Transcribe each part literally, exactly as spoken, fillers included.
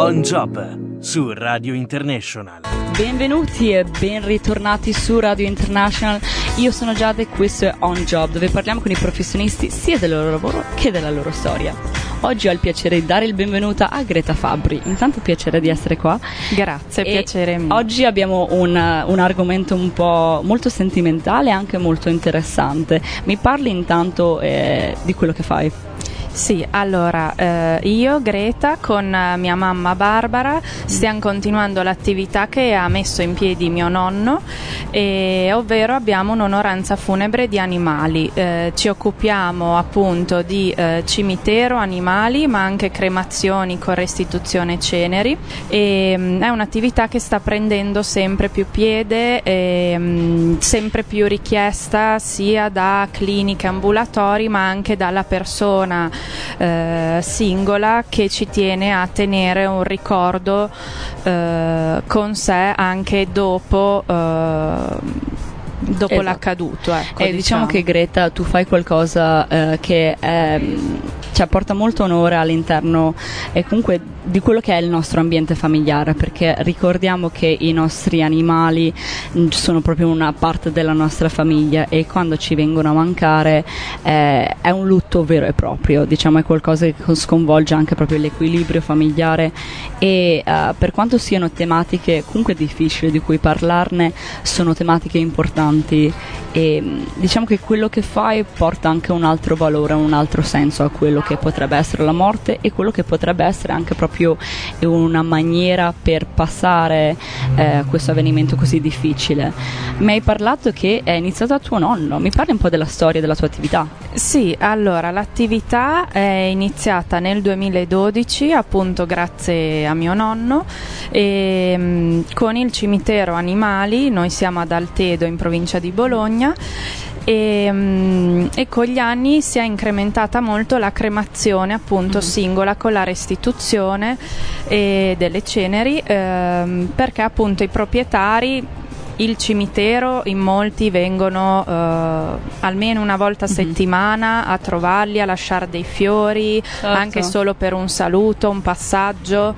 On Job su Radio International. Benvenuti e ben ritornati su Radio International. Io sono Giada e questo è On Job, dove parliamo con i professionisti sia del loro lavoro che della loro storia. Oggi ho il piacere di dare il benvenuto a Greta Fabbri. Intanto piacere di essere qua. Grazie, e piacere mio. Oggi abbiamo un, un argomento un po' molto sentimentale e anche molto interessante. Mi parli intanto eh, di quello che fai? Sì, allora eh, io, Greta, con mia mamma Barbara stiamo continuando l'attività che ha messo in piedi mio nonno, e, ovvero abbiamo un'onoranza funebre di animali. Eh, ci occupiamo appunto di eh, cimitero, animali, ma anche cremazioni con restituzione ceneri, e mh, è un'attività che sta prendendo sempre più piede e mh, sempre più richiesta sia da cliniche, ambulatori, ma anche dalla persona Eh, singola che ci tiene a tenere un ricordo eh, con sé anche dopo eh, dopo esatto. l'accaduto, ecco, e diciamo. diciamo che Greta, tu fai qualcosa eh, che è, cioè, porta molto onore all'interno e comunque di quello che è il nostro ambiente familiare, perché ricordiamo che i nostri animali sono proprio una parte della nostra famiglia e quando ci vengono a mancare eh, è un lutto vero e proprio, diciamo, è qualcosa che sconvolge anche proprio l'equilibrio familiare e uh, per quanto siano tematiche comunque difficili di cui parlarne, sono tematiche importanti e diciamo che quello che fai porta anche un altro valore, un altro senso a quello che potrebbe essere la morte e quello che potrebbe essere anche proprio una maniera per passare eh, questo avvenimento così difficile. Mi hai parlato che è iniziato da tuo nonno, mi parli un po' della storia della tua attività? Sì, allora l'attività è iniziata nel duemiladodici appunto grazie a mio nonno e mh, con il cimitero animali. Noi siamo ad Altedo in provincia di Bologna. E, um, e con gli anni si è incrementata molto la cremazione appunto mm. singola con la restituzione e delle ceneri ehm, perché appunto i proprietari, il cimitero, in molti vengono eh, almeno una volta a settimana a trovarli, a lasciare dei fiori, certo. anche solo per un saluto, un passaggio,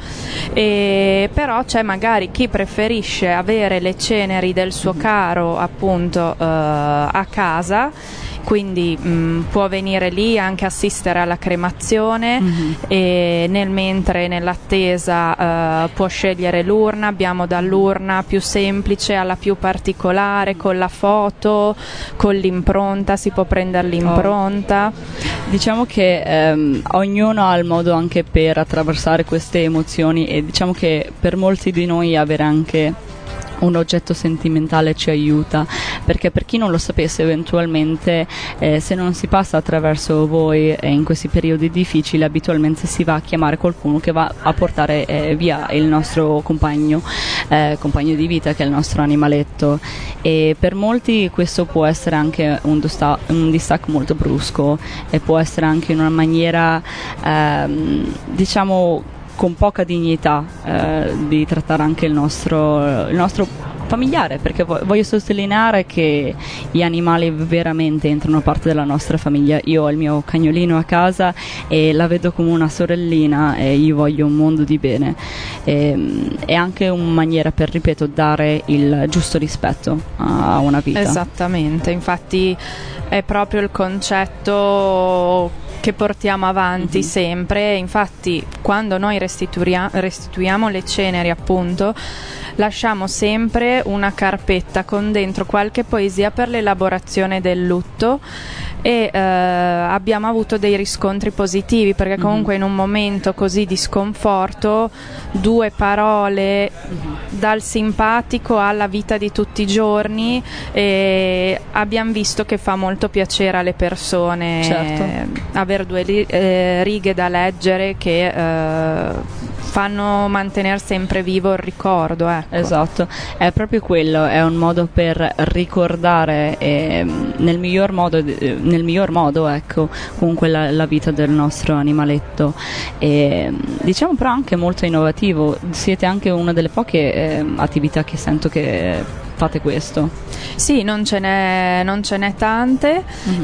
e però c'è magari chi preferisce avere le ceneri del suo caro appunto eh, a casa, quindi mh, può venire lì anche assistere alla cremazione mm-hmm. e nel mentre nell'attesa uh, può scegliere l'urna. Abbiamo dall'urna più semplice alla più particolare, con la foto, con l'impronta, si può prendere l'impronta. Oh. Diciamo che ehm, ognuno ha il modo anche per attraversare queste emozioni e diciamo che per molti di noi avere anche un oggetto sentimentale ci aiuta, perché per chi non lo sapesse eventualmente eh, se non si passa attraverso voi eh, in questi periodi difficili, abitualmente si va a chiamare qualcuno che va a portare eh, via il nostro compagno eh, compagno di vita, che è il nostro animaletto, e per molti questo può essere anche un, dosta- un distacco molto brusco e può essere anche in una maniera ehm, diciamo con poca dignità eh, di trattare anche il nostro, il nostro familiare, perché voglio sottolineare che gli animali veramente entrano a parte della nostra famiglia. Io ho il mio cagnolino a casa e la vedo come una sorellina e gli voglio un mondo di bene. E, è anche una maniera per, ripeto, dare il giusto rispetto a una vita. Esattamente, infatti è proprio il concetto che portiamo avanti mm-hmm. sempre. Infatti quando noi restituia- restituiamo le ceneri appunto lasciamo sempre una carpetta con dentro qualche poesia per l'elaborazione del lutto e eh, abbiamo avuto dei riscontri positivi, perché comunque mm-hmm. in un momento così di sconforto due parole mm-hmm. dal simpatico alla vita di tutti i giorni, e abbiamo visto che fa molto piacere alle persone certo. avere due ri- eh, righe da leggere che eh, fanno mantenere sempre vivo il ricordo, ecco. Esatto, è proprio quello, è un modo per ricordare eh, nel miglior modo, eh, nel miglior modo ecco, comunque la, la vita del nostro animaletto. E, diciamo però anche molto innovativo, siete anche una delle poche eh, attività che sento che fate questo. Sì, non ce n'è, non ce n'è tante, mm-hmm.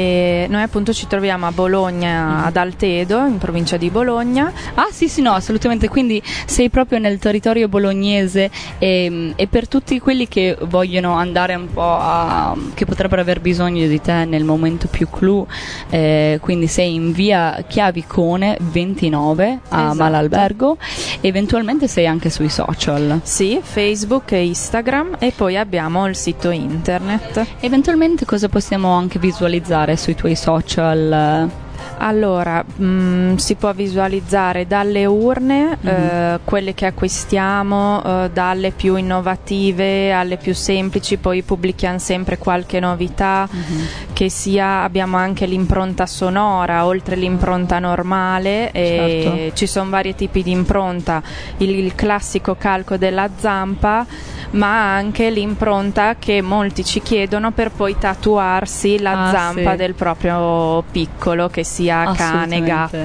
e noi appunto ci troviamo a Bologna, mm-hmm. ad Altedo, in provincia di Bologna. Ah sì sì no, assolutamente, quindi sei proprio nel territorio bolognese, e, e per tutti quelli che vogliono andare un po' a, che potrebbero aver bisogno di te nel momento più clou, eh, quindi sei in via Chiavicone ventinove a esatto. Malalbergo, eventualmente sei anche sui social. Sì, Facebook e Instagram, e poi abbiamo il sito internet. Eventualmente cosa possiamo anche visualizzare sui tuoi social? Allora, mh, si può visualizzare dalle urne, mm-hmm. eh, quelle che acquistiamo, eh, dalle più innovative alle più semplici, poi pubblichiamo sempre qualche novità, mm-hmm. che sia, abbiamo anche l'impronta sonora, oltre l'impronta normale, e certo. ci sono vari tipi di impronta, il, il classico calco della zampa, ma anche l'impronta che molti ci chiedono per poi tatuarsi la ah, zampa sì. del proprio piccolo, che sia cane,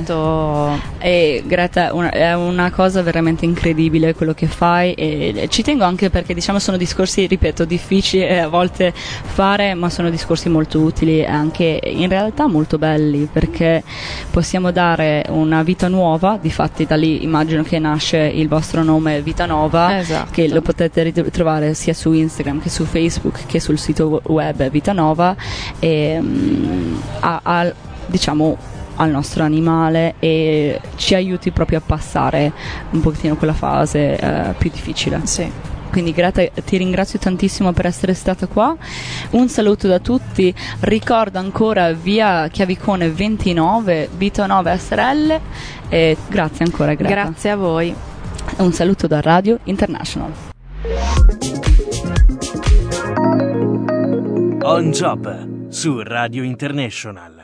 gatto. E Greta, una, è una cosa veramente incredibile quello che fai, e ci tengo anche perché diciamo sono discorsi, ripeto, difficili a volte fare, ma sono discorsi molto utili e anche in realtà molto belli, perché possiamo dare una vita nuova. Difatti da lì immagino che nasce il vostro nome Vita Nova, esatto. che lo potete ritrovare trovare sia su Instagram che su Facebook che sul sito web Vita Nova, e um, a, a, diciamo al nostro animale, e ci aiuti proprio a passare un pochettino quella fase uh, più difficile. Sì. Quindi Greta, ti ringrazio tantissimo per essere stata qua, un saluto da tutti, ricordo ancora via Chiavicone ventinove, Vita Nova S R L, e grazie ancora Greta. Grazie a voi. Un saluto da Radio International. On Job su Radio International.